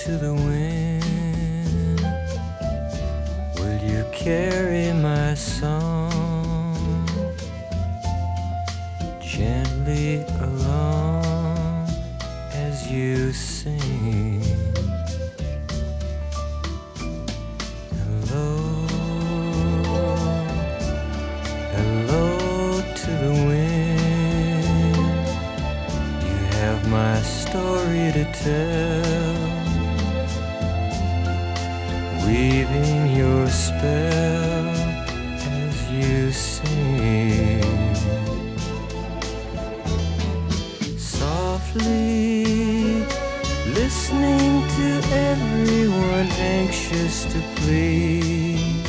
to the wind, will you carry my song gently along as you sing? Hello, hello to the wind, you have my story to tell, weaving your spell as you sing. Softly listening to everyone anxious to please,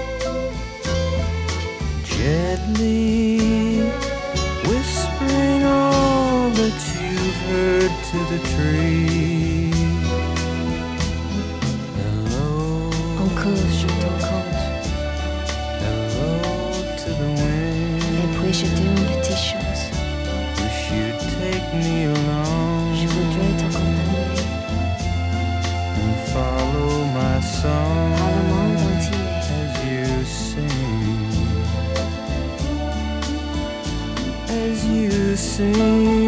gently whispering all that you've heard to the trees. Hello, Encore je t'encontre, hello to the wind, et puis-je dire une petite chose? wish you'd take me along Je voudrais t'accompagner and follow my song par le monde entier. as you sing, as you sing.